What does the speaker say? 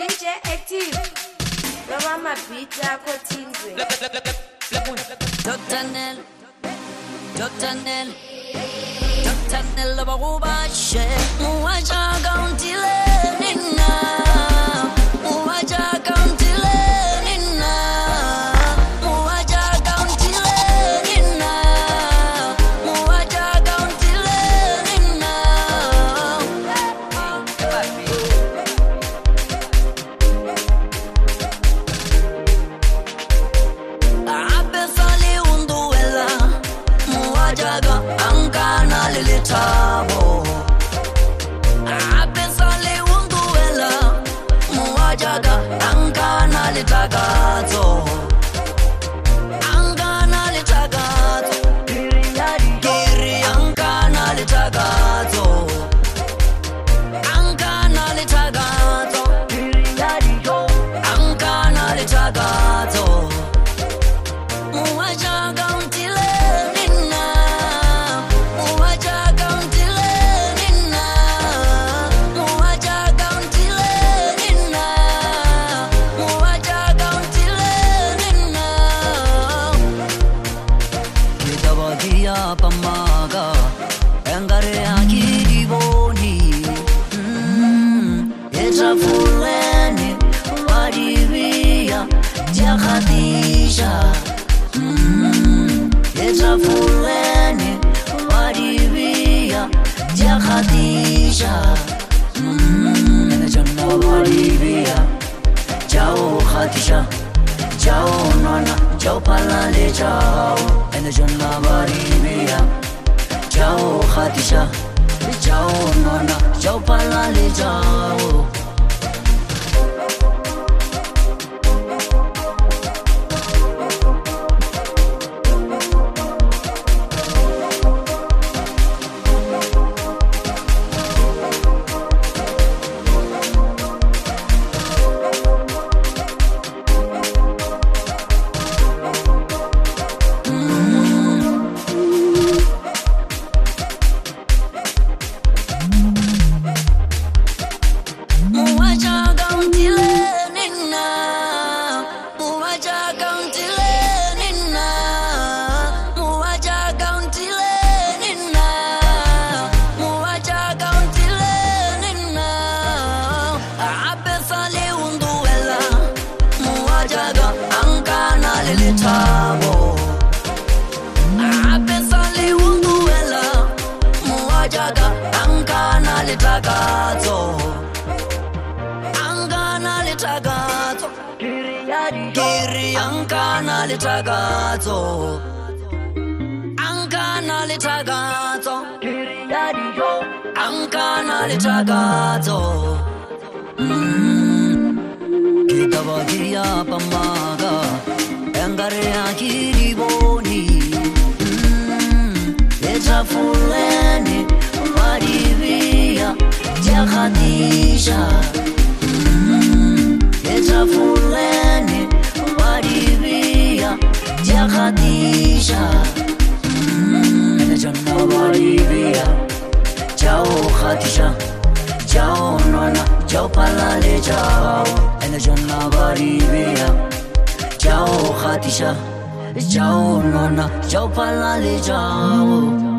DJ Active Noma mabhiti akho Thinzwe Dr. Nel Dr. Nel bakubashe muwajaga untile nina muwajaga untile nina muwajaga untile nina muwajaga untile nina abesali unduela muwajaga angana lilitabo abesali unduela muwajaga angana litagazo angana litagazo kiri angana litagazo angana litagazo angana litagazo muwajaga untile nina muwajaga untile nina muwajaga untile nina muwajaga untile nina kitabadia pamaga engare akidiboni etrafuleni warivia Khadija Etrafuleni warivia Khadija Janna warivia Jao Khadija Jao nana Jao palale Jao Janna warivia Jao Khadija Jao nana Jao palale Jao Tabo abesali unduela muwajaga angana litagazo kiri angana litagazo angana litagazo kitabadia pamaga engare akiriboni etrafuleni warivia Khadija etrafuleni warivia Khadija Janna warivia Jao Khadija Jao nana Jao palale Jao Janna warivia Jao Khadija Jao nana Jao palale Jao